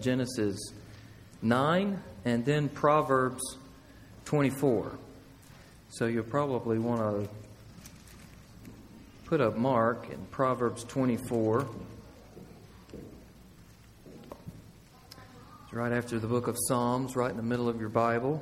Genesis 9 and then Proverbs 24. So you'll probably want to put a mark in Proverbs 24. It's right after the book of Psalms, right in the middle of your Bible.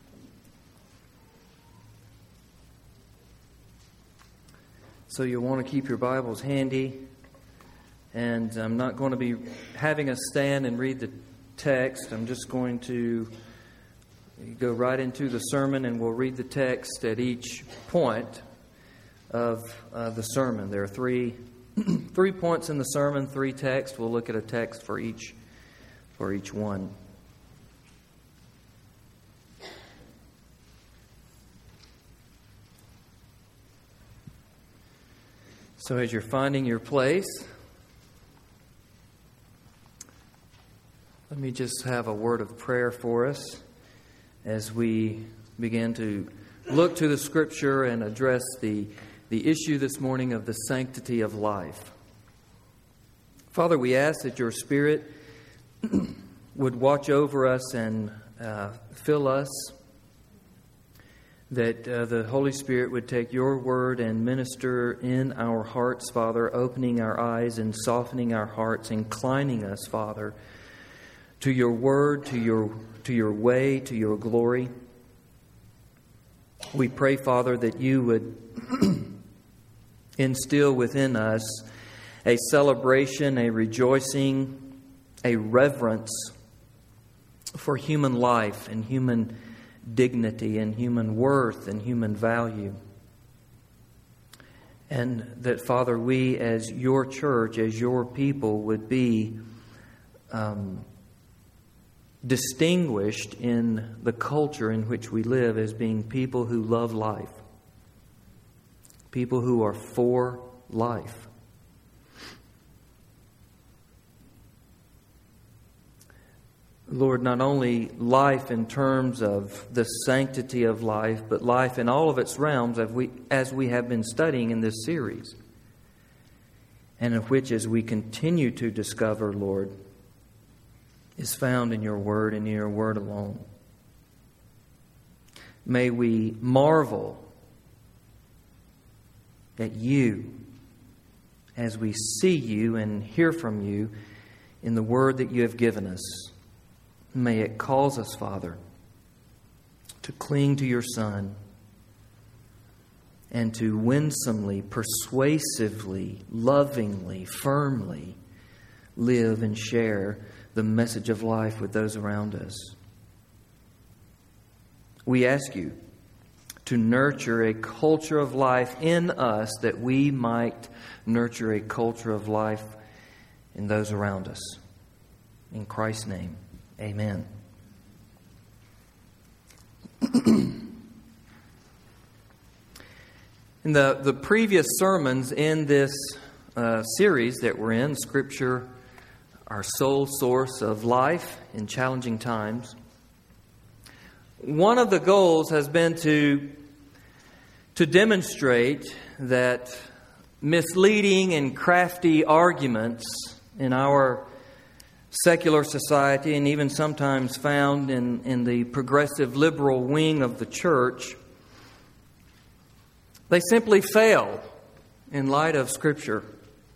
So you'll want to keep your Bibles handy. And I'm not going to be having us stand and read the text. I'm just going to go right into the sermon, and we'll read the text at each point of the sermon. There are three points in the sermon, 3 texts. We'll look at a text for each one. So as you're finding your place, let me just have a word of prayer for us as we begin to look to the Scripture and address the issue this morning of the sanctity of life. Father, we ask that your Spirit would watch over us and fill us, that the Holy Spirit would take your word and minister in our hearts, Father, opening our eyes and softening our hearts, inclining us, Father, to your word, to your way, to your glory. We pray, Father, that you would instill within us a celebration, a rejoicing, a reverence for human life and human dignity and human worth and human value. And that, Father, we as your church, as your people, would be distinguished in the culture in which we live as being people who love life, people who are for life. Lord, not only life in terms of the sanctity of life, but life in all of its realms as we have been studying in this series, and of which, as we continue to discover, Lord, is found in your word and in your word alone. May we marvel at you as we see you and hear from you in the word that you have given us. May it cause us, Father, to cling to your Son and to winsomely, persuasively, lovingly, firmly live and share the message of life with those around us. We ask you to nurture a culture of life in us that we might nurture a culture of life in those around us. In Christ's name, amen. In the previous sermons in this series that we're in, Scripture, our sole source of life in challenging times, one of the goals has been to demonstrate that misleading and crafty arguments in our secular society, and even sometimes found in the progressive liberal wing of the church, they simply fail in light of Scripture.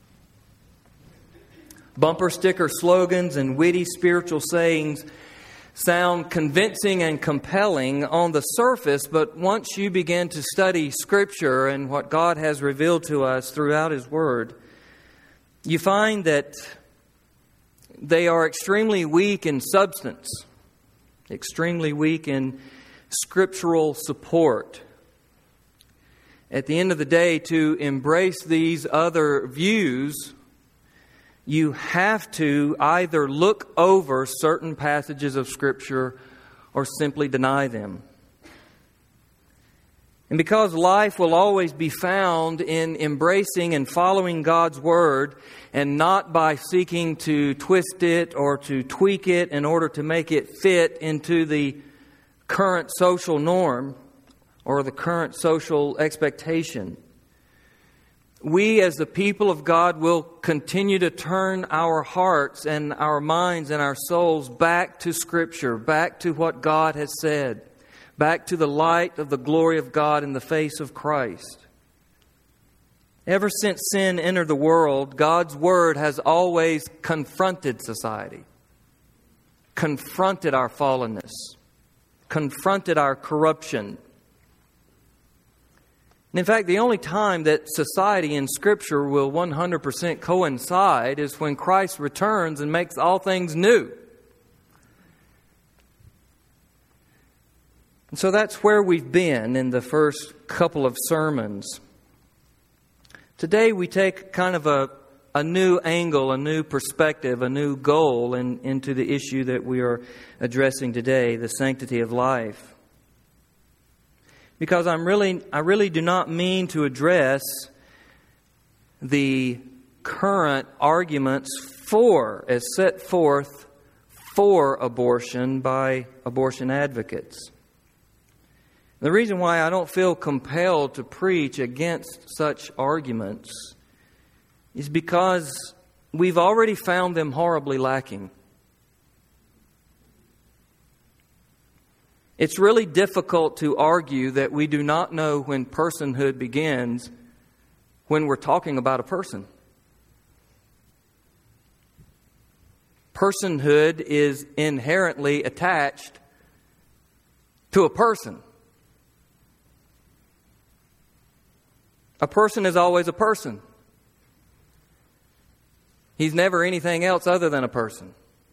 Bumper sticker slogans and witty spiritual sayings sound convincing and compelling on the surface, but once you begin to study Scripture and what God has revealed to us throughout His Word, you find that they are extremely weak in substance, extremely weak in scriptural support. At the end of the day, to embrace these other views, you have to either look over certain passages of Scripture or simply deny them. And because life will always be found in embracing and following God's Word and not by seeking to twist it or to tweak it in order to make it fit into the current social norm or the current social expectation, we as the people of God will continue to turn our hearts and our minds and our souls back to Scripture, back to what God has said, back to the light of the glory of God in the face of Christ. Ever since sin entered the world, God's Word has always confronted society, confronted our fallenness, confronted our corruption. And in fact, the only time that society and Scripture will 100% coincide is when Christ returns and makes all things new. And so that's where we've been in the first couple of sermons. Today we take kind of a new angle, a new perspective, a new goal into the issue that we are addressing today, the sanctity of life. Because I really do not mean to address the current arguments as set forth for abortion by abortion advocates. The reason why I don't feel compelled to preach against such arguments is because we've already found them horribly lacking. It's really difficult to argue that we do not know when personhood begins when we're talking about a person. Personhood is inherently attached to a person. A person is always a person. He's never anything else other than a person.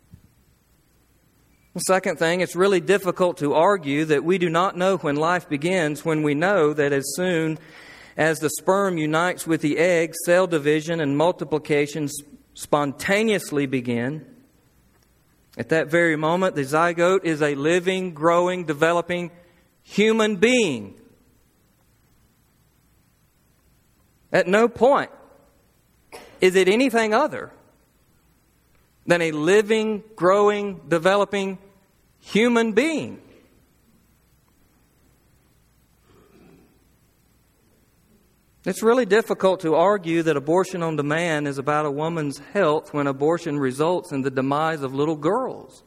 The second thing, it's really difficult to argue that we do not know when life begins when we know that as soon as the sperm unites with the egg, cell division and multiplication spontaneously begin. At that very moment, the zygote is a living, growing, developing human being. At no point is it anything other than a living, growing, developing human being. It's really difficult to argue that abortion on demand is about a woman's health when abortion results in the demise of little girls.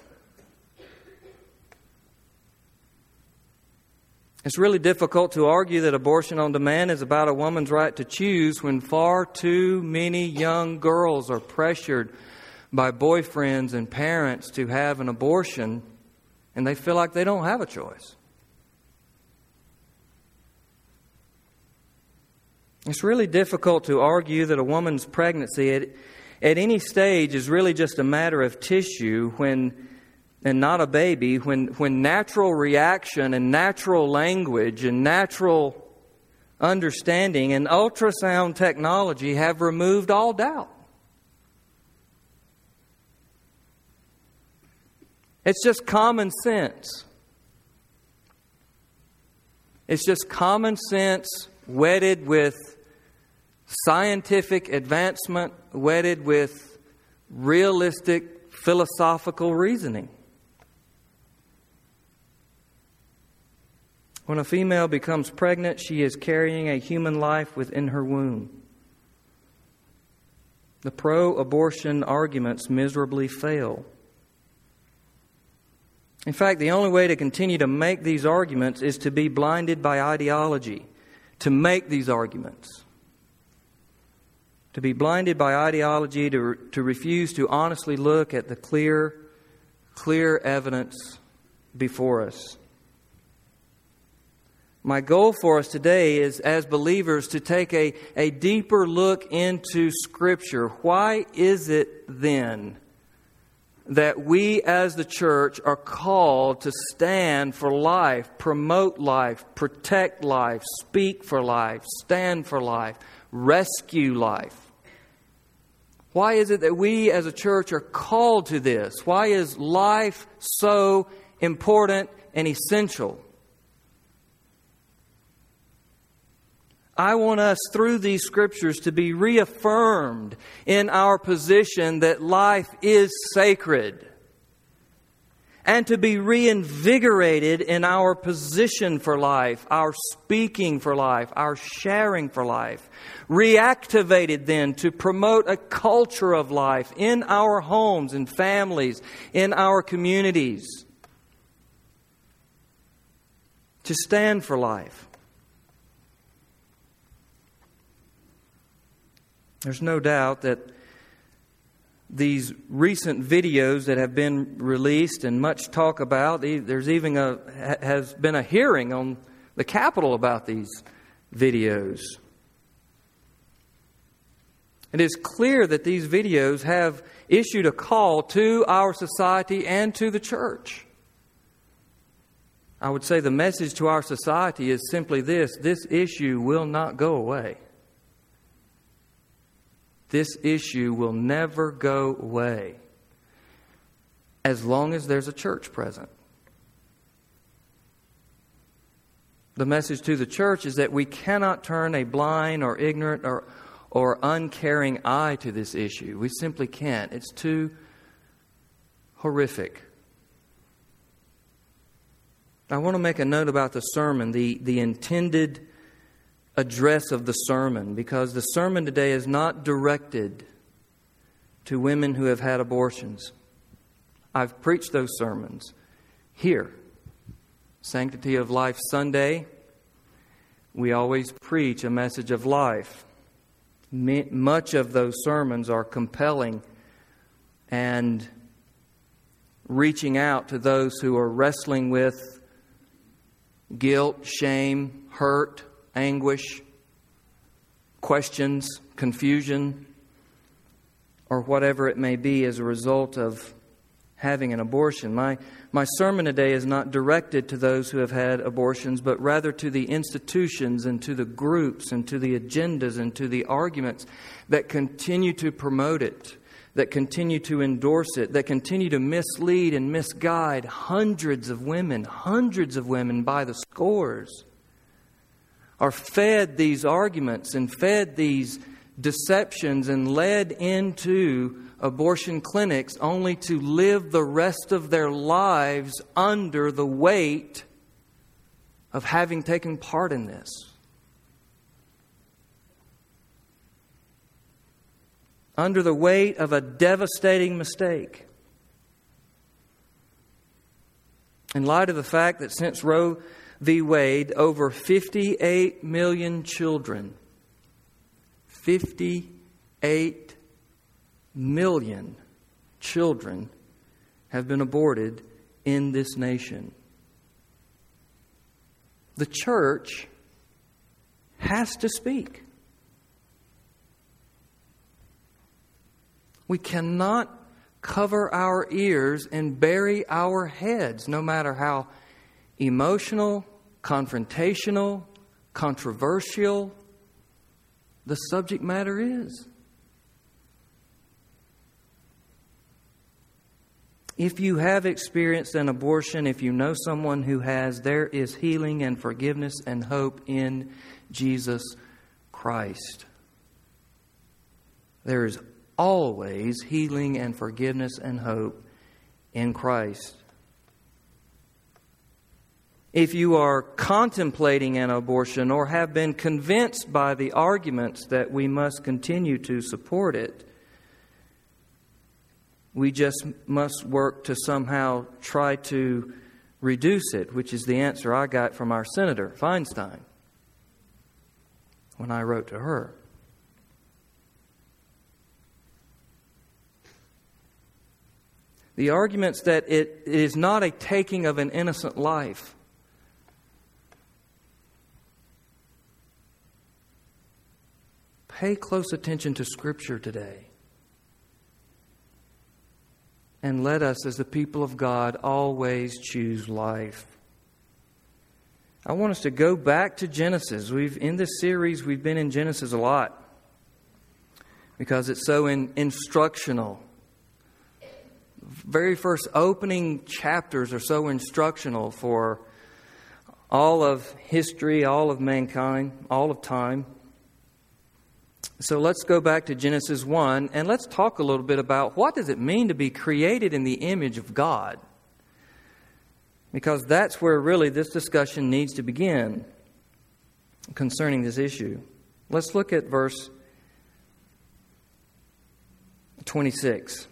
It's really difficult to argue that abortion on demand is about a woman's right to choose when far too many young girls are pressured by boyfriends and parents to have an abortion and they feel like they don't have a choice. It's really difficult to argue that a woman's pregnancy at any stage is really just a matter of tissue and not a baby, when natural reaction and natural language and natural understanding and ultrasound technology have removed all doubt. It's just common sense. It's just common sense wedded with scientific advancement, wedded with realistic philosophical reasoning. When a female becomes pregnant, she is carrying a human life within her womb. The pro-abortion arguments miserably fail. In fact, the only way to continue to make these arguments is to be blinded by ideology, to make these arguments. To be blinded by ideology, to refuse to honestly look at the clear evidence before us. My goal for us today is, as believers, to take a deeper look into Scripture. Why is it then that we as the church are called to stand for life, promote life, protect life, speak for life, stand for life, rescue life? Why is it that we as a church are called to this? Why is life so important and essential? I want us, through these Scriptures, to be reaffirmed in our position that life is sacred and to be reinvigorated in our position for life, our speaking for life, our sharing for life. Reactivated then to promote a culture of life in our homes and families, in our communities. To stand for life. There's no doubt that these recent videos that have been released and much talk about, there's even has been a hearing on the Capitol about these videos. It is clear that these videos have issued a call to our society and to the church. I would say the message to our society is simply this: this issue will not go away. This issue will never go away as long as there's a church present. The message to the church is that we cannot turn a blind or ignorant or uncaring eye to this issue. We simply can't. It's too horrific. I want to make a note about the sermon, the intended address of the sermon, because the sermon today is not directed to women who have had abortions. I've preached those sermons here. Sanctity of Life Sunday, we always preach a message of life. Much of those sermons are compelling and reaching out to those who are wrestling with guilt, shame, hurt, anguish, questions, confusion, or whatever it may be as a result of having an abortion. My sermon today is not directed to those who have had abortions, but rather to the institutions and to the groups and to the agendas and to the arguments that continue to promote it, that continue to endorse it, that continue to mislead and misguide hundreds of women by the scores, are fed these arguments and fed these deceptions and led into abortion clinics only to live the rest of their lives under the weight of having taken part in this. Under the weight of a devastating mistake. In light of the fact that since Roe v. Wade, over 58 million children, 58 million children have been aborted in this nation. The church has to speak. We cannot cover our ears and bury our heads, no matter how emotional, confrontational, controversial the subject matter is. If you have experienced an abortion, if you know someone who has, there is healing and forgiveness and hope in Jesus Christ. There is always healing and forgiveness and hope in Christ. If you are contemplating an abortion or have been convinced by the arguments that we must continue to support it, we just must work to somehow try to reduce it, which is the answer I got from our Senator Feinstein when I wrote to her. The arguments that it is not a taking of an innocent life. Pay close attention to Scripture today. And let us, as the people of God, always choose life. I want us to go back to Genesis. In this series, we've been in Genesis a lot because it's so instructional. Very first opening chapters are so instructional for all of history, all of mankind, all of time. So let's go back to Genesis 1 and let's talk a little bit about what does it mean to be created in the image of God. because that's where really this discussion needs to begin concerning this issue. Let's look at verse 26.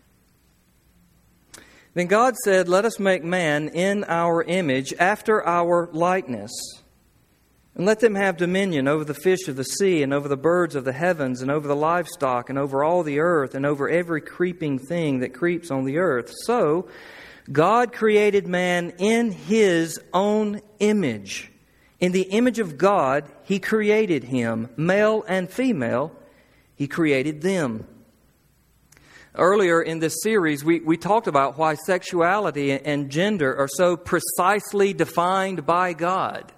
Then God said, "Let us make man in our image, after our likeness, and let them have dominion over the fish of the sea, and over the birds of the heavens, and over the livestock, and over all the earth, and over every creeping thing that creeps on the earth." So God created man in His own image. In the image of God, He created him. Male and female, He created them. Earlier in this series, we talked about why sexuality and gender are so precisely defined by God,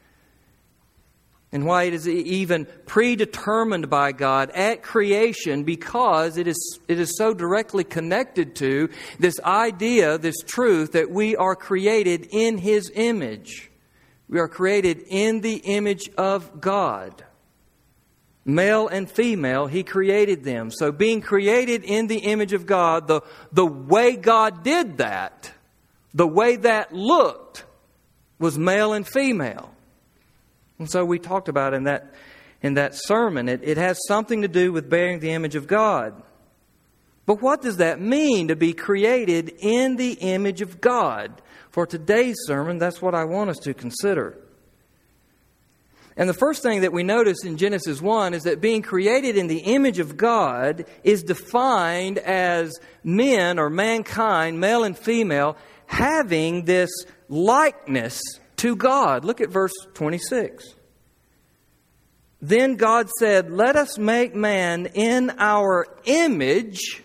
and why it is even predetermined by God at creation, because it is so directly connected to this idea, this truth, that we are created in His image. We are created in the image of God. Male and female, He created them. So being created in the image of God, the way God did that, the way that looked, was male and female. And so we talked about in that sermon, it has something to do with bearing the image of God. But what does that mean, to be created in the image of God? For today's sermon, that's what I want us to consider. And the first thing that we notice in Genesis 1 is that being created in the image of God is defined as men, or mankind, male and female, having this likeness to God. Look at verse 26. Then God said, "Let us make man in our image,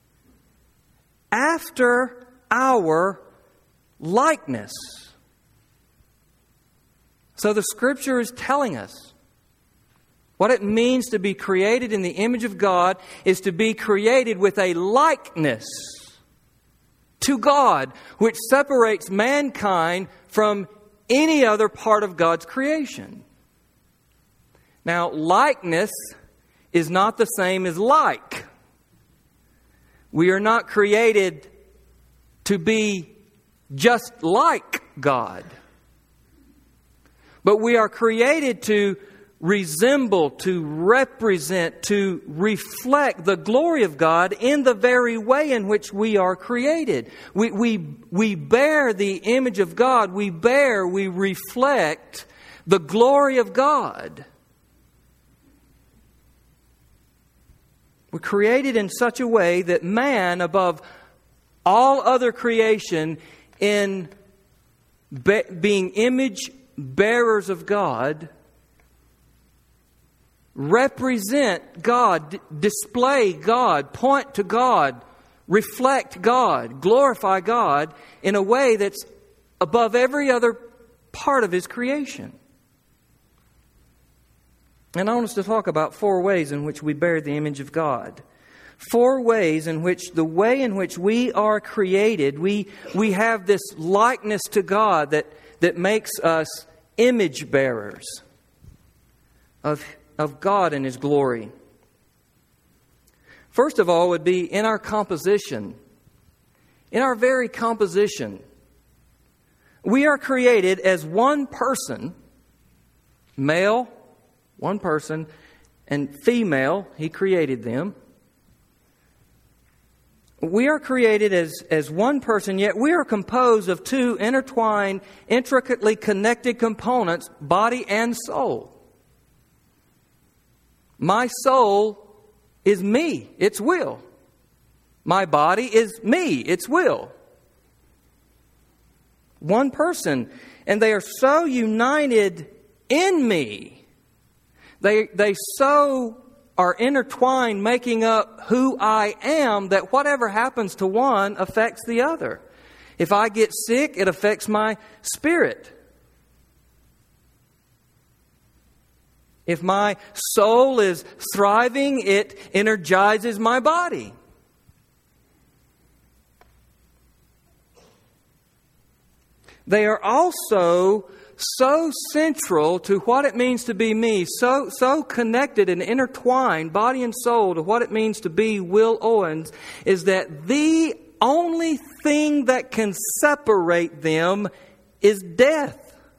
after our likeness." So the Scripture is telling us what it means to be created in the image of God is to be created with a likeness to God, which separates mankind from any other part of God's creation. Now, likeness is not the same as like. We are not created to be just like God, but we are created to resemble, to represent, to reflect the glory of God in the very way in which we are created. We bear the image of God. We reflect the glory of God. We're created in such a way that man, above all other creation, in being image bearers of God, represent God, display God, point to God, reflect God, glorify God in a way that's above every other part of His creation. And I want us to talk about 4 ways in which we bear the image of God. 4 ways in which the way in which we are created, we have this likeness to God that makes us image bearers of God and His glory. First of all would be in our composition. In our very composition. We are created as one person, male, one person, and female, He created them. We are created as one person, yet we are composed of 2 intertwined, intricately connected components, body and soul. My soul is me, its will. My body is me, its will. One person. And they are so united in me. They so are intertwined, making up who I am, that whatever happens to one affects the other. If I get sick, it affects my spirit. If my soul is thriving, it energizes my body. They are also so central to what it means to be me, so connected and intertwined, body and soul, to what it means to be Will Owens, is that the only thing that can separate them is death.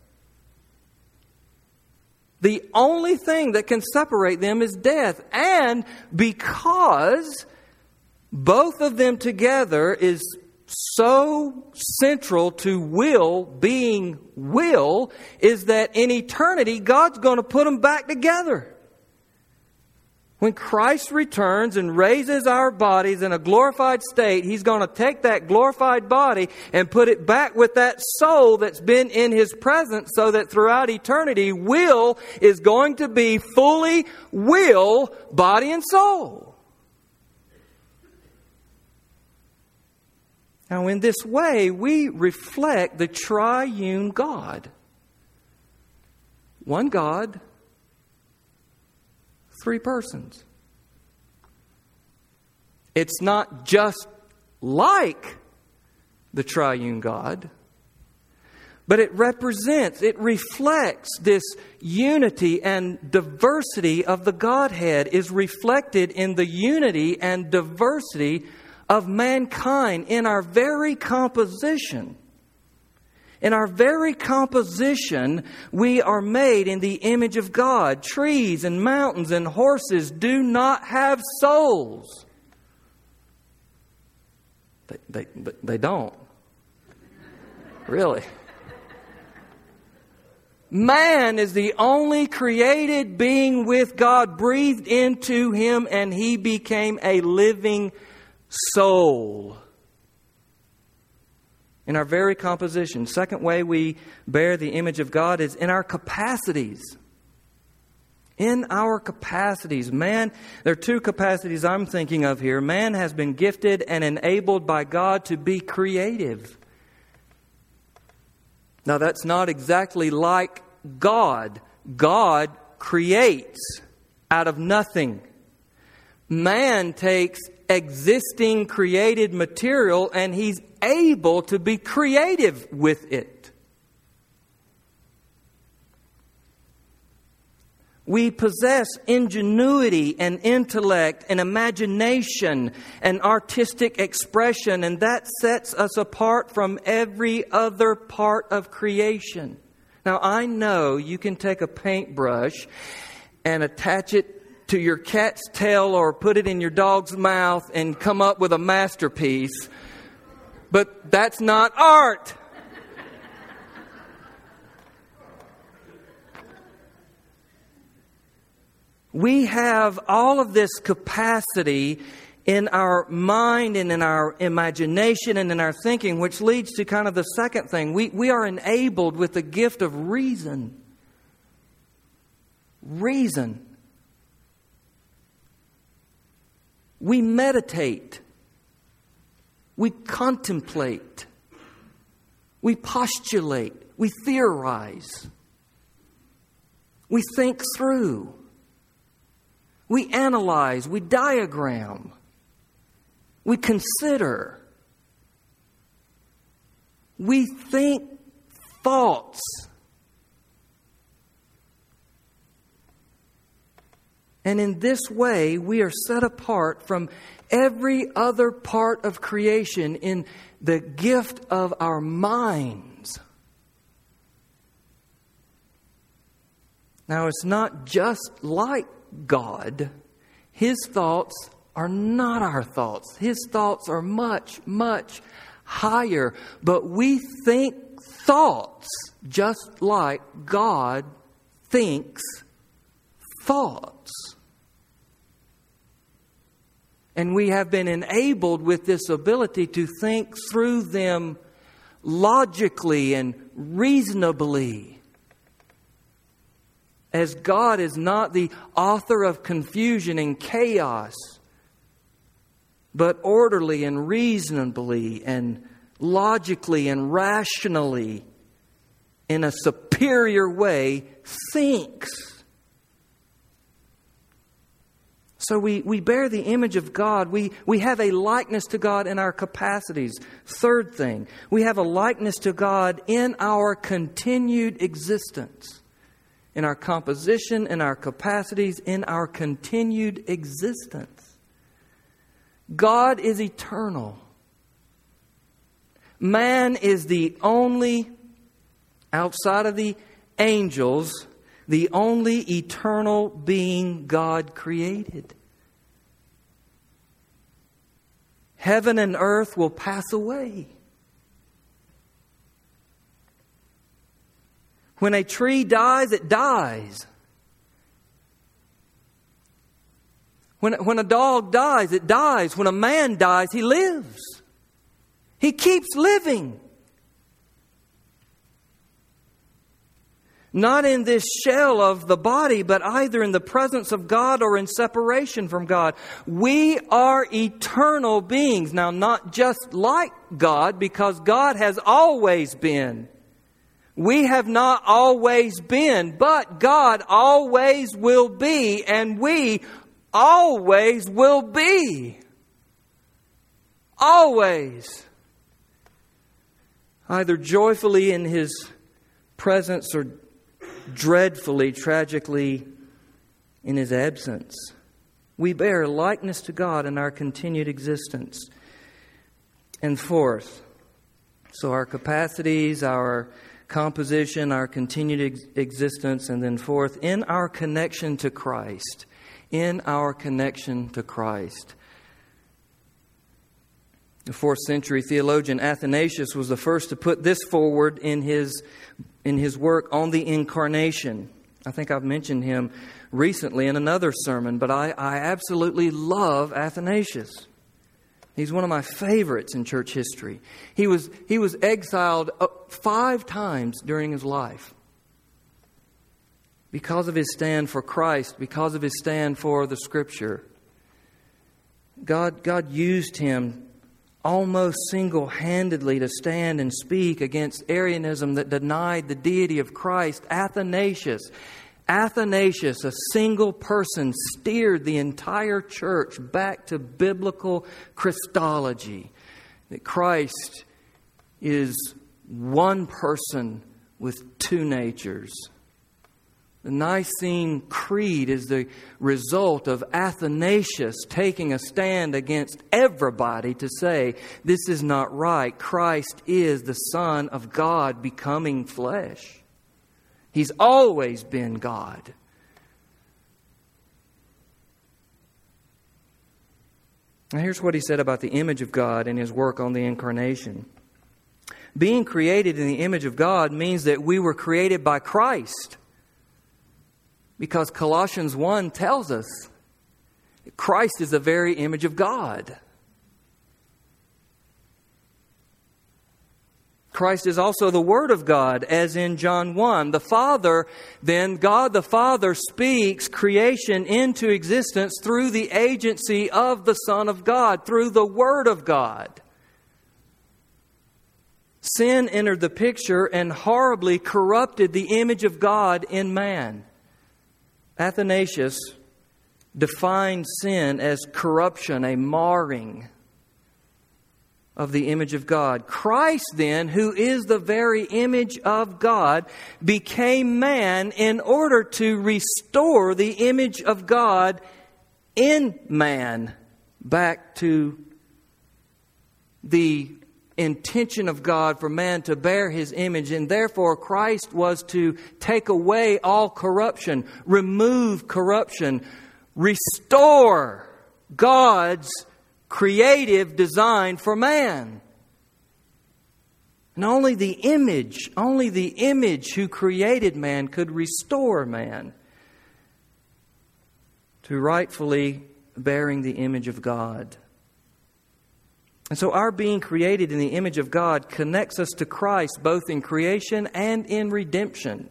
The only thing that can separate them is death. And because both of them together is so central to will being will, is that in eternity, God's going to put them back together. When Christ returns and raises our bodies in a glorified state, He's going to take that glorified body and put it back with that soul that's been in His presence, so that throughout eternity, will is going to be fully will, body and soul. Now, in this way, we reflect the triune God. One God, three persons. It's not just like the triune God, but it represents, it reflects this unity and diversity of the Godhead is reflected in the unity and diversity of mankind in our very composition. In our very composition, we are made in the image of God. Trees and mountains and horses do not have souls. They don't. Really. Man is the only created being with God, breathed into him, and he became a living soul. In our very composition. Second way we bear the image of God is in our capacities. In our capacities. Man, there are two capacities I'm thinking of here. Man has been gifted and enabled by God to be creative. Now that's not exactly like God. God creates out of nothing. Man takes existing created material and he's able to be creative with it. We possess ingenuity and intellect and imagination and artistic expression, and that sets us apart from every other part of creation. Now, I know you can take a paintbrush and attach it to your cat's tail or put it in your dog's mouth and come up with a masterpiece, but that's not art. We have all of this capacity in our mind and in our imagination and in our thinking, which leads to kind of the second thing. We are enabled with the gift of reason. Reason. We meditate. We contemplate. We postulate. We theorize. We think through. We analyze. We diagram. We consider. We think thoughts. And in this way, we are set apart from every other part of creation in the gift of our minds. Now, it's not just like God. His thoughts are not our thoughts. His thoughts are much, much higher. But we think thoughts just like God thinks thoughts. And we have been enabled with this ability to think through them logically and reasonably. As God is not the author of confusion and chaos, but orderly and reasonably and logically and rationally, in a superior way, thinks. So we bear the image of God. We have a likeness to God in our capacities. Third thing, we have a likeness to God in our continued existence. In our composition, in our capacities, in our continued existence. God is eternal. Man is the only, outside of the angels, the only eternal being God created. Heaven and earth will pass away. When a tree dies, it dies. When a dog dies, it dies. When a man dies, he lives. He keeps living. Not in this shell of the body, but either in the presence of God or in separation from God. We are eternal beings. Now, not just like God, because God has always been. We have not always been, but God always will be, and we always will be. Always. Either joyfully in His presence or dreadfully, tragically in His absence. We bear likeness to God in our continued existence. And fourth, so our capacities, our composition, our continued existence, and then fourth, in our connection to Christ. In our connection to Christ. The 4th century theologian Athanasius was the first to put this forward in his work on the Incarnation. I think I've mentioned him recently in another sermon, but I absolutely love Athanasius. He's one of my favorites in church history. He was exiled 5 times during his life because of his stand for Christ, because of his stand for the Scripture. God used him almost single-handedly to stand and speak against Arianism that denied the deity of Christ. Athanasius, a single person, steered the entire church back to biblical Christology. That Christ is one person with 2 natures. The Nicene Creed is the result of Athanasius taking a stand against everybody to say, this is not right. Christ is the Son of God becoming flesh. He's always been God. Now here's what he said about the image of God in his work on the Incarnation. Being created in the image of God means that we were created by Christ. Because Colossians 1 tells us Christ is the very image of God. Christ is also the Word of God, as in John 1. The Father, then, God the Father speaks creation into existence through the agency of the Son of God, through the Word of God. Sin entered the picture and horribly corrupted the image of God in man. Athanasius defined sin as corruption, a marring of the image of God. Christ then, who is the very image of God, became man in order to restore the image of God in man back to the intention of God for man to bear His image. And therefore Christ was to take away all corruption, remove corruption, restore God's creative design for man. And only the image who created man could restore man to rightfully bearing the image of God. And so our being created in the image of God connects us to Christ both in creation and in redemption.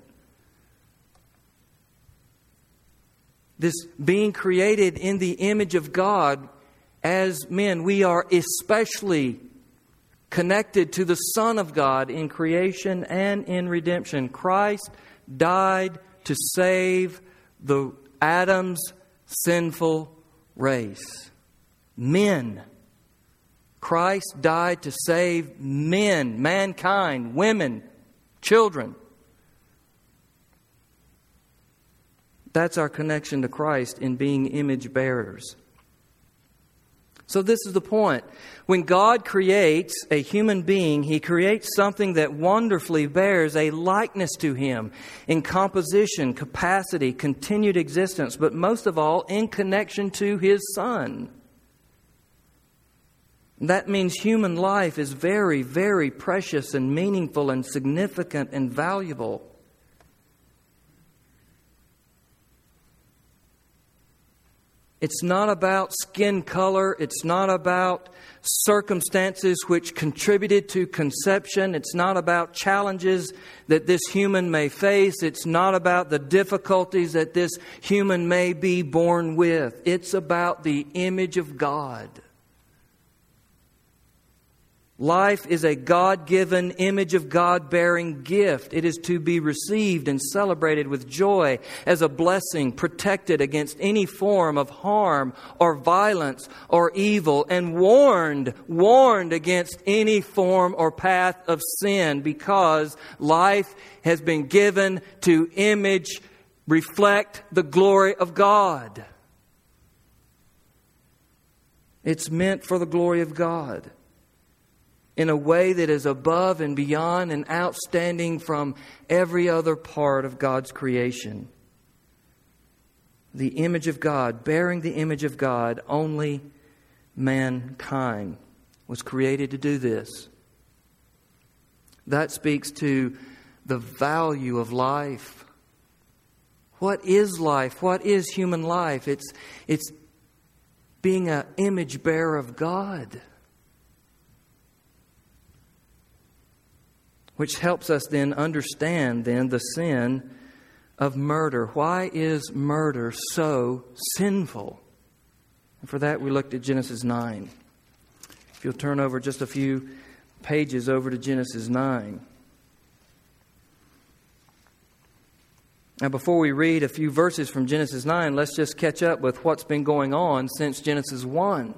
This being created in the image of God, as men, we are especially connected to the Son of God in creation and in redemption. Christ died to save Adam's sinful race. Men. Christ died to save men, mankind, women, children. That's our connection to Christ in being image bearers. So this is the point. When God creates a human being, He creates something that wonderfully bears a likeness to Him in composition, capacity, continued existence, but most of all in connection to His Son. That means human life is very, very precious and meaningful and significant and valuable. It's not about skin color. It's not about circumstances which contributed to conception. It's not about challenges that this human may face. It's not about the difficulties that this human may be born with. It's about the image of God. Life is a God-given, image of God-bearing gift. It is to be received and celebrated with joy as a blessing, protected against any form of harm or violence or evil, and warned against any form or path of sin, because life has been given to reflect the glory of God. It's meant for the glory of God, in a way that is above and beyond and outstanding from every other part of God's creation. The image of God, bearing the image of God, only mankind was created to do this. That speaks to the value of life. What is life? What is human life? It's being an image bearer of God. Which helps us then understand the sin of murder. Why is murder so sinful? And for that we looked at Genesis 9. If you'll turn over just a few pages over to Genesis 9. Now before we read a few verses from Genesis 9, let's just catch up with what's been going on since Genesis 1.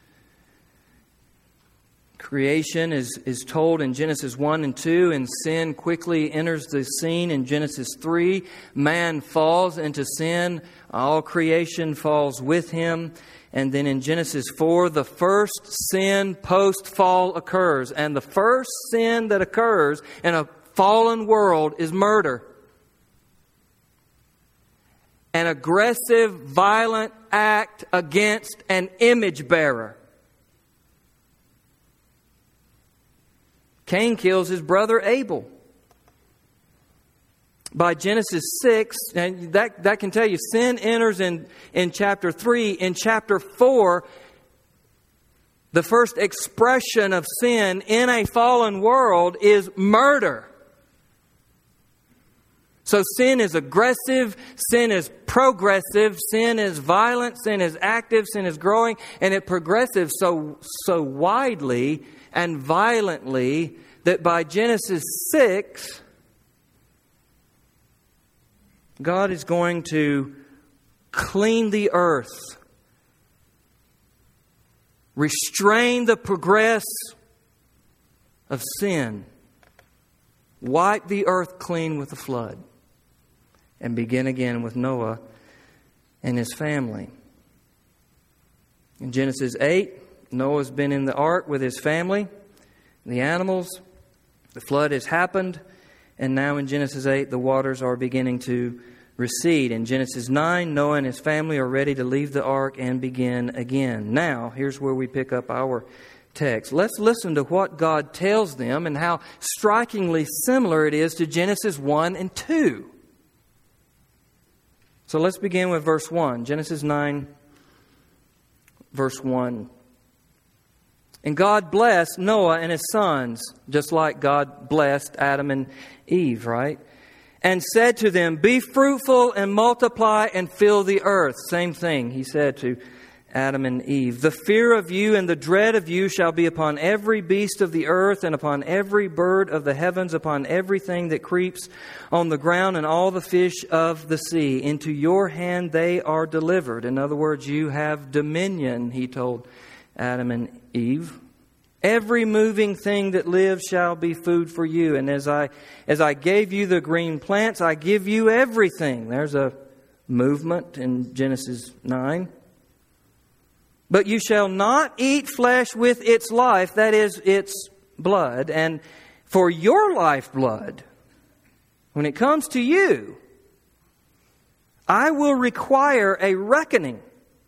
Creation is told in Genesis 1 and 2, and sin quickly enters the scene in Genesis 3. Man falls into sin. All creation falls with him. And then in Genesis 4, the first sin post-fall occurs. And the first sin that occurs in a fallen world is murder. An aggressive, violent act against an image bearer. Cain kills his brother Abel. By Genesis 6, and that can tell you, sin enters in chapter 3. In chapter 4, the first expression of sin in a fallen world is murder. So sin is aggressive, sin is progressive, sin is violent, sin is active, sin is growing, and it progresses so widely and violently that by Genesis 6, God is going to clean the earth, restrain the progress of sin, wipe the earth clean with a flood, and begin again with Noah and his family. In Genesis 8, Noah's been in the ark with his family, the animals. The flood has happened, and now in Genesis 8, the waters are beginning to recede. In Genesis 9, Noah and his family are ready to leave the ark and begin again. Now, here's where we pick up our text. Let's listen to what God tells them and how strikingly similar it is to Genesis 1 and 2. So let's begin with verse 1. Genesis 9, verse 1. And God blessed Noah and his sons, just like God blessed Adam and Eve, right? And said to them, "Be fruitful and multiply and fill the earth." Same thing he said to Adam and Eve. "The fear of you and the dread of you shall be upon every beast of the earth and upon every bird of the heavens, upon everything that creeps on the ground and all the fish of the sea. Into your hand they are delivered." In other words, you have dominion, he told Adam and Eve. "Every moving thing that lives shall be food for you. And as I gave you the green plants, I give you everything." There's a movement in Genesis 9. But you shall not eat flesh with its life, that is, its blood. And for your lifeblood, when it comes to you, I will require a reckoning.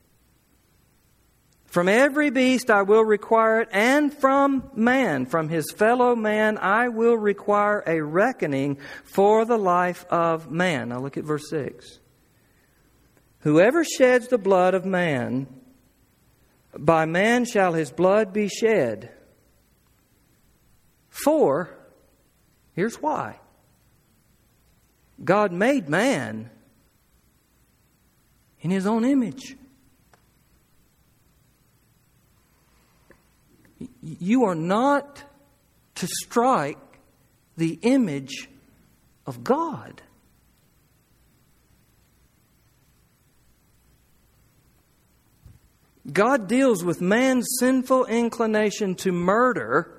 From every beast I will require it, and from man, from his fellow man, I will require a reckoning for the life of man. Now look at verse 6. Whoever sheds the blood of man, by man shall his blood be shed. For, here's why. God made man in His own image. You are not to strike the image of God. God deals with man's sinful inclination to murder.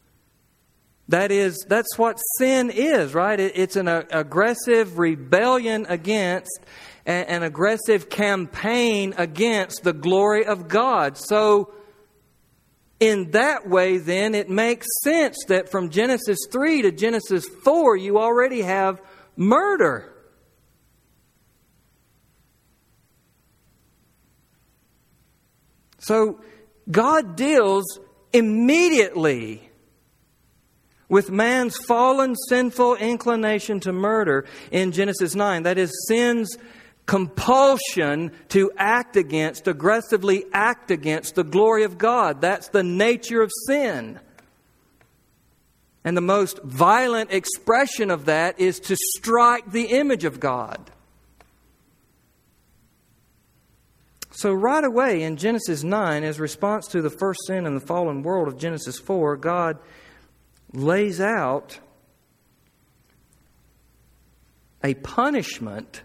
That's what sin is, right? It's an aggressive rebellion against, an aggressive campaign against the glory of God. So, in that way, then, it makes sense that from Genesis 3 to Genesis 4, you already have murder. So, God deals immediately with man's fallen, sinful inclination to murder in Genesis 9. That is, sin's compulsion to act against, aggressively act against the glory of God. That's the nature of sin. And the most violent expression of that is to strike the image of God. So right away in Genesis 9, as response to the first sin in the fallen world of Genesis 4, God lays out a punishment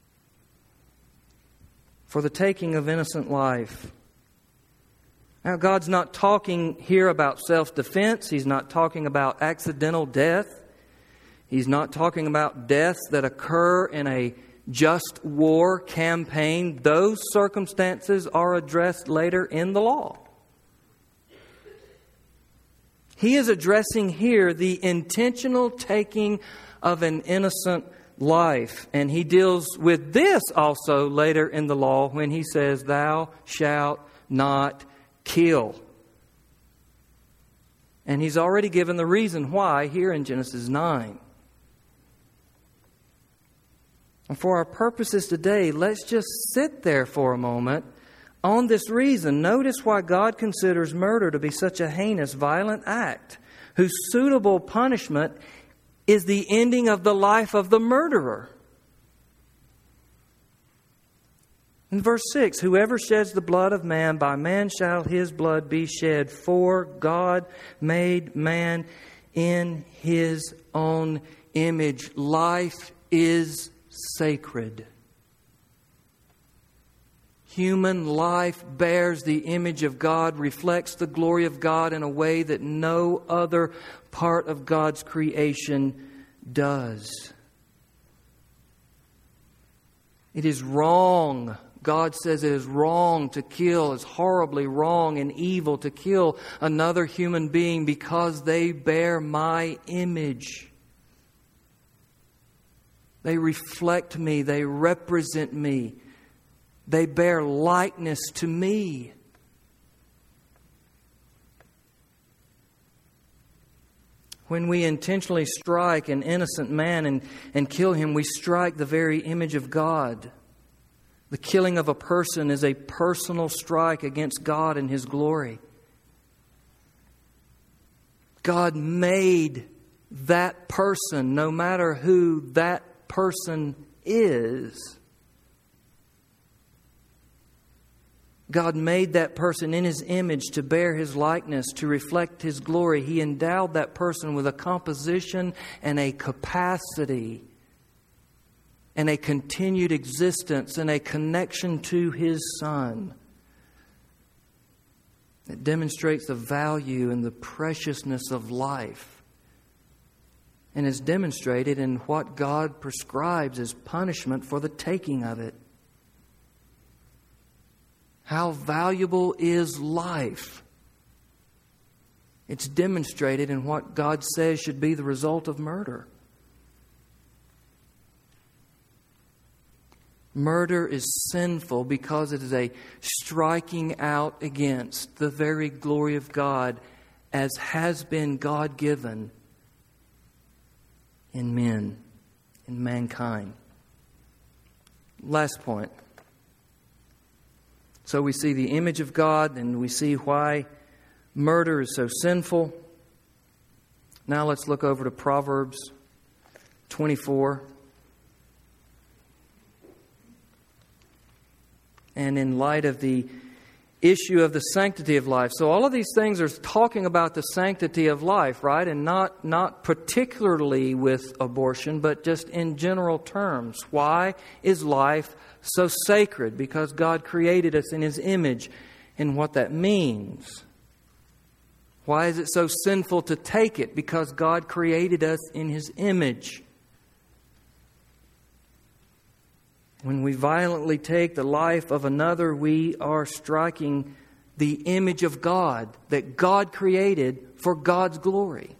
for the taking of innocent life. Now, God's not talking here about self-defense. He's not talking about accidental death. He's not talking about deaths that occur in a just war campaign. Those circumstances are addressed later in the law. He is addressing here the intentional taking of an innocent life. And he deals with this also later in the law when he says, "Thou shalt not kill." And he's already given the reason why here in Genesis 9. And for our purposes today, let's just sit there for a moment on this reason. Notice why God considers murder to be such a heinous, violent act, whose suitable punishment is the ending of the life of the murderer. In verse 6, whoever sheds the blood of man, by man shall his blood be shed. For God made man in His own image. Life is sacred. Human life bears the image of God, reflects the glory of God in a way that no other part of God's creation does. It is wrong. God says it is wrong to kill. It's horribly wrong and evil to kill another human being because they bear my image. They reflect me. They represent me. They bear likeness to me. When we intentionally strike an innocent man and kill him, we strike the very image of God. The killing of a person is a personal strike against God and His glory. God made that person, no matter who that person is. God made that person in His image to bear His likeness, to reflect His glory. He endowed that person with a composition and a capacity and a continued existence and a connection to His Son. It demonstrates the value and the preciousness of life, and is demonstrated in what God prescribes as punishment for the taking of it. How valuable is life? It's demonstrated in what God says should be the result of murder. Murder is sinful because it is a striking out against the very glory of God as has been God-given in men, in mankind. Last point. So we see the image of God, and we see why murder is so sinful. Now let's look over to Proverbs 24. And in light of the issue of the sanctity of life. So all of these things are talking about the sanctity of life, right? And not particularly with abortion, but just in general terms. Why is life so sacred? Because God created us in His image, and what that means. Why is it so sinful to take it? Because God created us in His image. When we violently take the life of another, we are striking the image of God that God created for God's glory.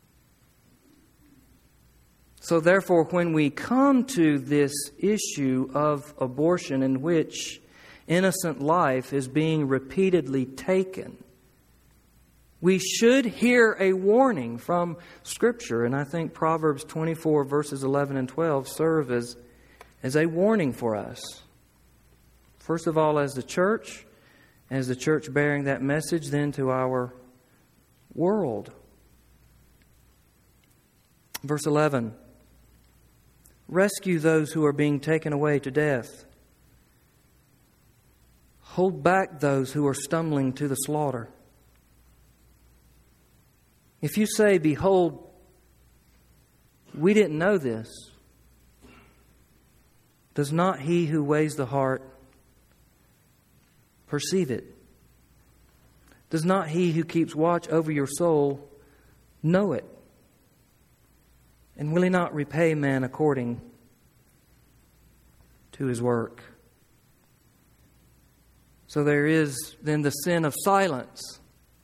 So therefore, when we come to this issue of abortion in which innocent life is being repeatedly taken, we should hear a warning from Scripture. And I think Proverbs 24 verses 11 and 12 serve as a warning for us. First of all, as the church bearing that message, then to our world. Verse 11. Rescue those who are being taken away to death. Hold back those who are stumbling to the slaughter. If you say, behold, we didn't know this, does not He who weighs the heart perceive it? Does not He who keeps watch over your soul know it? And will He not repay man according to his work? So there is then the sin of silence,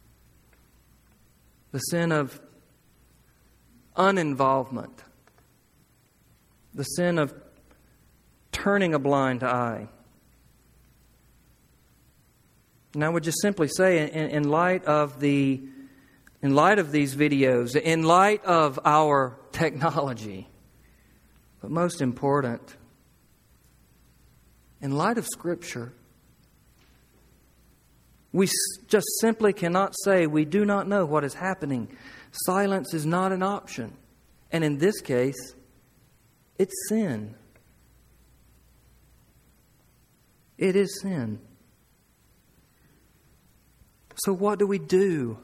the sin of uninvolvement, the sin of turning a blind eye. And I would just simply say, in light of these videos, in light of our technology, but most important, in light of Scripture, we just simply cannot say we do not know what is happening. Silence is not an option. And in this case, it's sin. It is sin. So what do we do?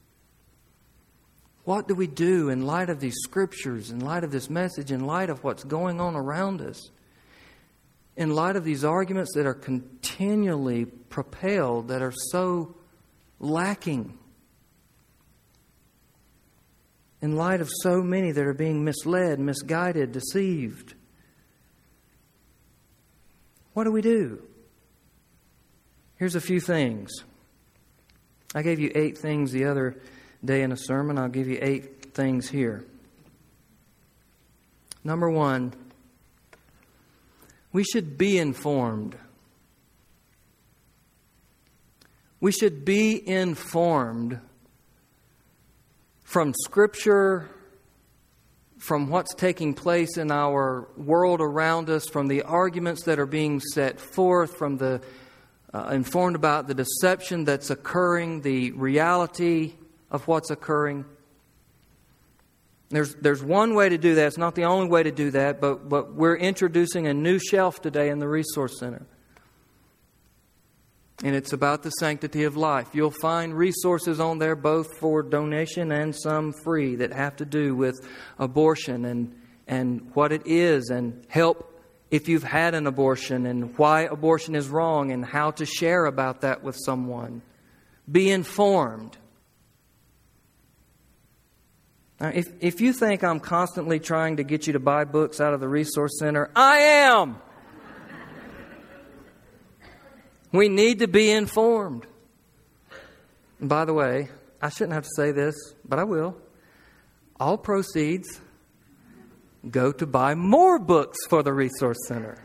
What do we do in light of these Scriptures, in light of this message, in light of what's going on around us? In light of these arguments that are continually propelled, that are so lacking? In light of so many that are being misled, misguided, deceived? What do we do? Here's a few things. I gave you 8 things the other day in a sermon. I'll give you 8 things here. Number 1, we should be informed. We should be informed from Scripture, from what's taking place in our world around us, from the arguments that are being set forth, from the informed about the deception that's occurring, the reality of what's occurring. There's one way to do that. It's not the only way to do that, but we're introducing a new shelf today in the Resource Center. And it's about the sanctity of life. You'll find resources on there both for donation and some free that have to do with abortion and what it is, and help if you've had an abortion and why abortion is wrong and how to share about that with someone. Be informed. Now, if you think I'm constantly trying to get you to buy books out of the Resource Center, I am! We need to be informed. And by the way, I shouldn't have to say this, but I will. All proceeds go to buy more books for the Resource Center.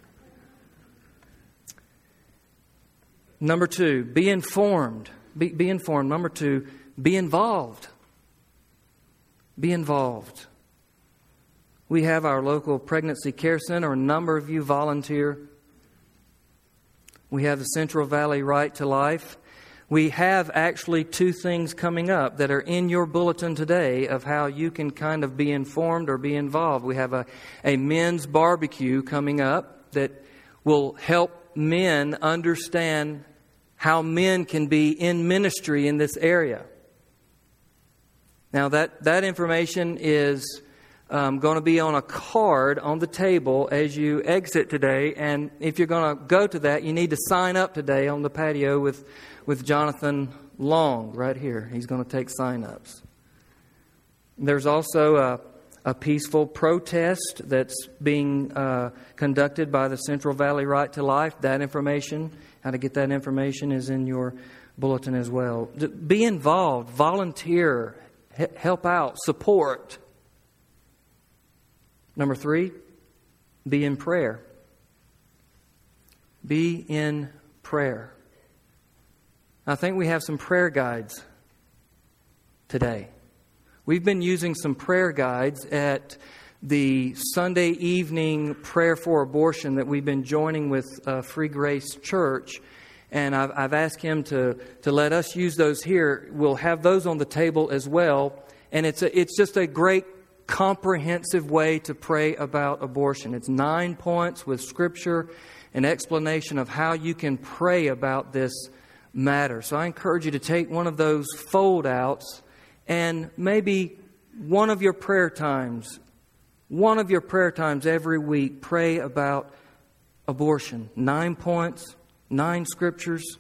Number 2, be informed. Be informed. Number 2, be involved. Be involved. We have our local pregnancy care center. A number of you volunteer. We have the Central Valley Right to Life. We have actually 2 things coming up that are in your bulletin today of how you can kind of be informed or be involved. We have a men's barbecue coming up that will help men understand how men can be in ministry in this area. Now that information is going to be on a card on the table as you exit today. And if you're going to go to that, you need to sign up today on the patio with Jonathan Long right here. He's going to take sign-ups. There's also a peaceful protest that's being conducted by the Central Valley Right to Life. That information, how to get that information, is in your bulletin as well. Be involved, volunteer, help out, support. Number 3, be in prayer. Be in prayer. I think we have some prayer guides today. We've been using some prayer guides at the Sunday evening prayer for abortion that we've been joining with Free Grace Church. And I've asked him to let us use those here. We'll have those on the table as well. And it's just a great comprehensive way to pray about abortion. It's 9 points with scripture and explanation of how you can pray about this matter. So I encourage you to take one of those fold-outs and maybe one of your prayer times every week, pray about abortion. 9 points, 9 scriptures,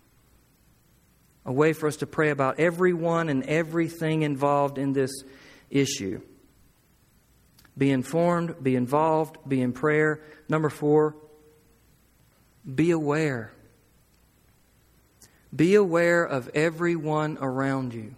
a way for us to pray about everyone and everything involved in this issue. Be informed, be involved, be in prayer. Number 4, be aware. Be aware of everyone around you.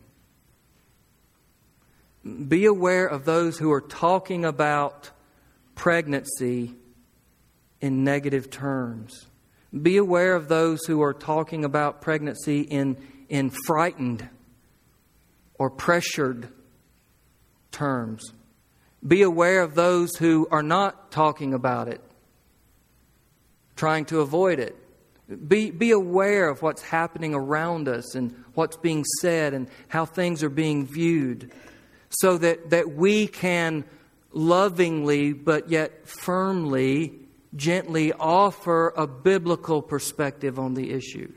Be aware of those who are talking about pregnancy in negative terms. Be aware of those who are talking about pregnancy in frightened or pressured terms. Be aware of those who are not talking about it, trying to avoid it. Be aware of what's happening around us and what's being said and how things are being viewed, so that we can lovingly but yet firmly, gently offer a biblical perspective on the issue.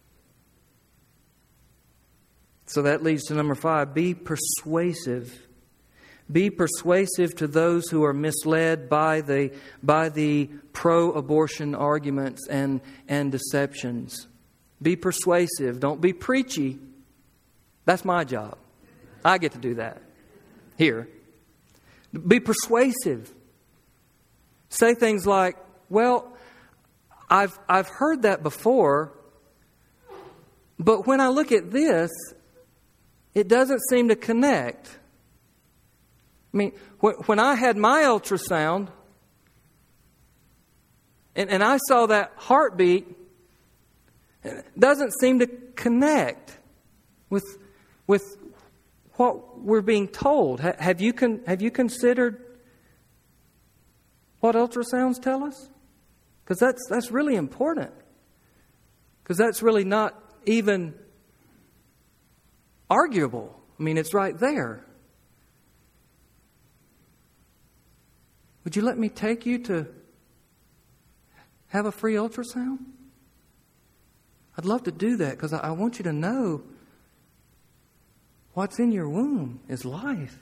So that leads to number 5, be persuasive. Be persuasive to those who are misled by the pro-abortion arguments and deceptions. Be persuasive. Don't be preachy. That's my job. I get to do that here. Be persuasive. Say things like, well, I've heard that before, but when I look at this, it doesn't seem to connect. I mean, when I had my ultrasound and I saw that heartbeat, it doesn't seem to connect with what we're being told. Have you considered what ultrasounds tell us? Because that's really important. Because that's really not even arguable. I mean, it's right there. Would you let me take you to have a free ultrasound? I'd love to do that because I want you to know what's in your womb is life.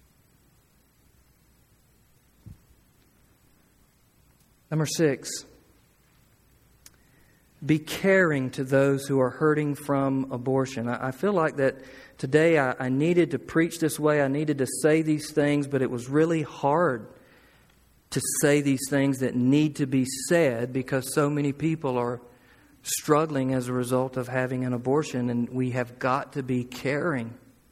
Number 6, be caring to those who are hurting from abortion. I feel like that today I needed to preach this way. I needed to say these things, but it was really hard to say these things that need to be said because so many people are struggling as a result of having an abortion, and we have got to be caring.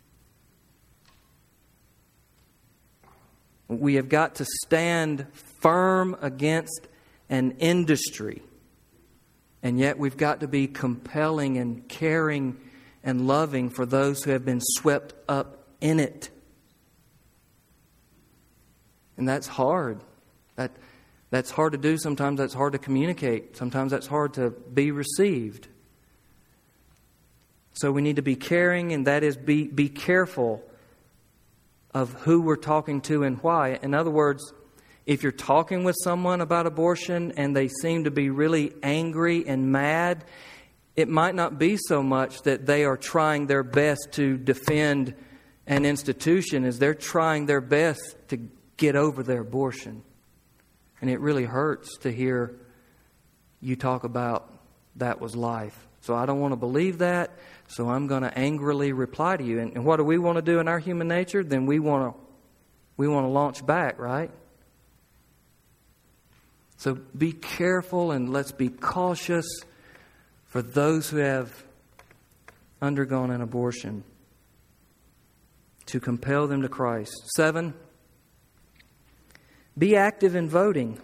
We have got to stand firm against an industry, and yet we've got to be compelling and caring and loving for those who have been swept up in it. And that's hard. That's hard to do. Sometimes that's hard to communicate. Sometimes that's hard to be received. So we need to be caring, and that is be careful of who we're talking to and why. In other words, if you're talking with someone about abortion and they seem to be really angry and mad, it might not be so much that they are trying their best to defend an institution as they're trying their best to get over their abortion. And it really hurts to hear you talk about that was life. So I don't want to believe that, so I'm going to angrily reply to you. And what do we want to do in our human nature? Then we want to launch back, right? So be careful, and let's be cautious for those who have undergone an abortion, to compel them to Christ. 7, be active in voting.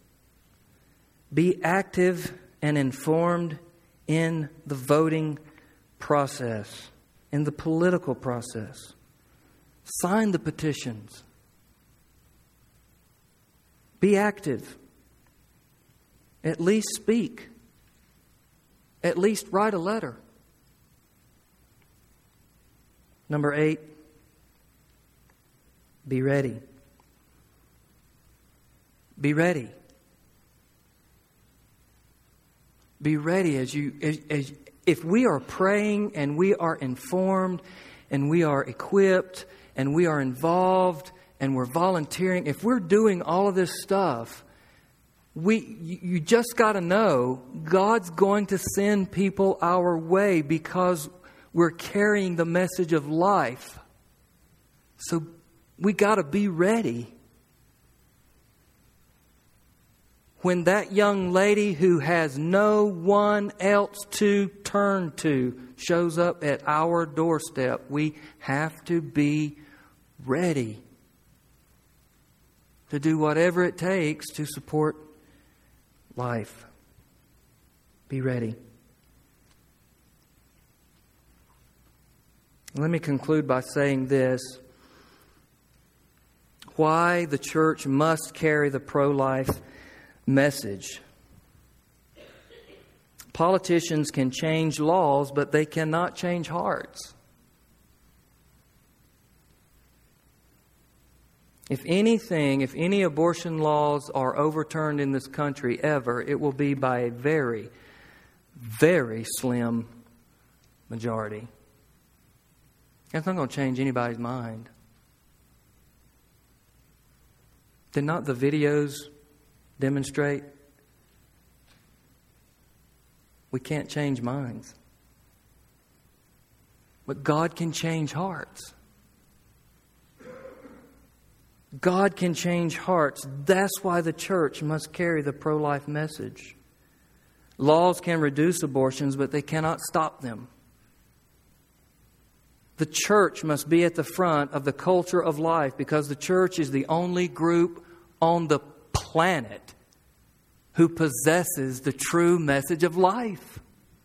Be active and informed in the voting process, in the political process. Sign the petitions. Be active. At least speak. At least write a letter. Number 8, be ready. Be ready. Be ready as if we are praying and we are informed and we are equipped and we are involved and we're volunteering. If we're doing all of this stuff, you just got to know God's going to send people our way because we're carrying the message of life. So we got to be ready. When that young lady who has no one else to turn to shows up at our doorstep, we have to be ready to do whatever it takes to support life. Be ready. Let me conclude by saying this. Why the church must carry the pro-life message. Politicians can change laws, but they cannot change hearts. If any abortion laws are overturned in this country ever, it will be by a very, very slim majority. That's not going to change anybody's mind. Did not the videos demonstrate? We can't change minds. But God can change hearts. God can change hearts. That's why the church must carry the pro-life message. Laws can reduce abortions, but they cannot stop them. The church must be at the front of the culture of life because the church is the only group on the planet who possesses the true message of life.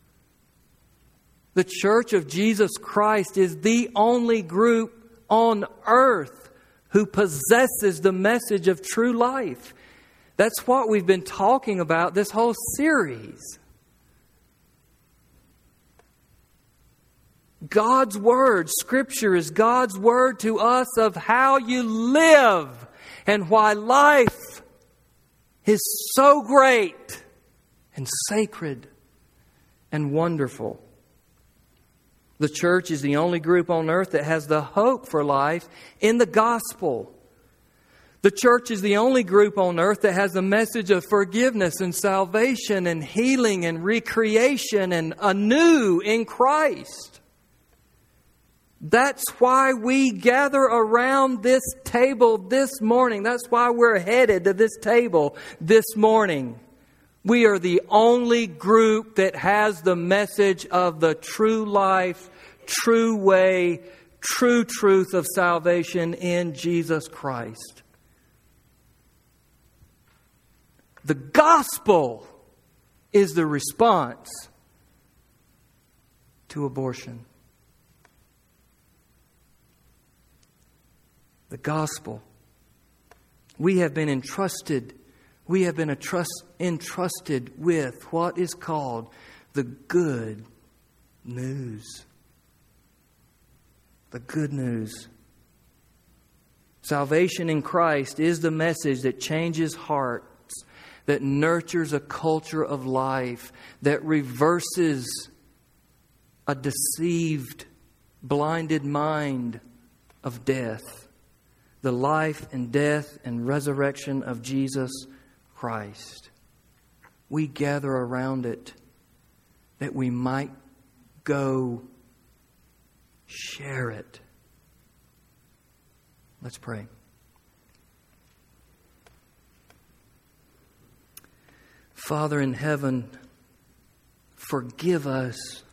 The Church of Jesus Christ is the only group on earth who possesses the message of true life. That's what we've been talking about this whole series. God's Word, Scripture is God's Word to us of how you live and why life is so great and sacred and wonderful. The church is the only group on earth that has the hope for life in the gospel. The church is the only group on earth that has the message of forgiveness and salvation and healing and recreation and anew in Christ. That's why we gather around this table this morning. That's why we're headed to this table this morning. We are the only group that has the message of the true life, true way, true truth of salvation in Jesus Christ. The gospel is the response to abortion. The gospel. We have been entrusted with what is called the good news. The good news. Salvation in Christ is the message that changes hearts, that nurtures a culture of life, that reverses a deceived, blinded mind of death. The life and death and resurrection of Jesus Christ. We gather around it that we might go share it. Let's pray. Father in heaven, forgive us.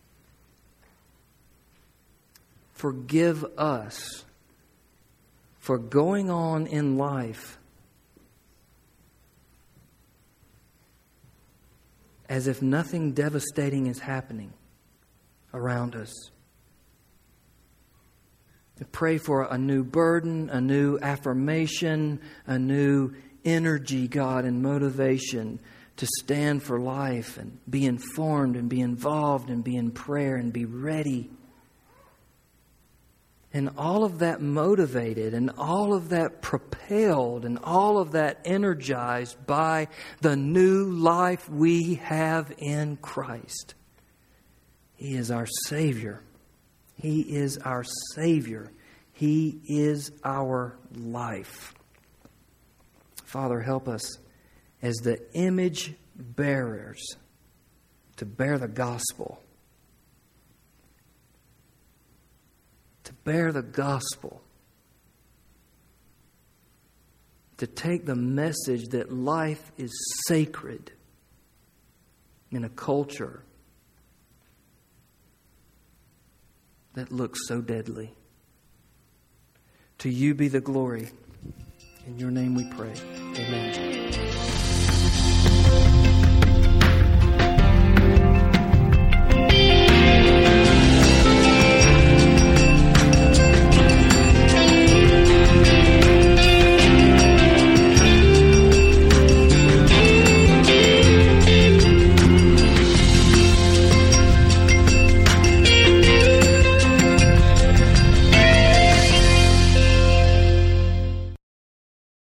Forgive us for going on in life as if nothing devastating is happening around us. I pray for a new burden, a new affirmation, a new energy, God, and motivation to stand for life and be informed and be involved and be in prayer and be ready. And all of that motivated and all of that propelled and all of that energized by the new life we have in Christ. He is our Savior. He is our Savior. He is our life. Father, help us as the image bearers to bear the gospel. To bear the gospel. To take the message that life is sacred in a culture that looks so deadly. To you be the glory. In your name we pray. Amen.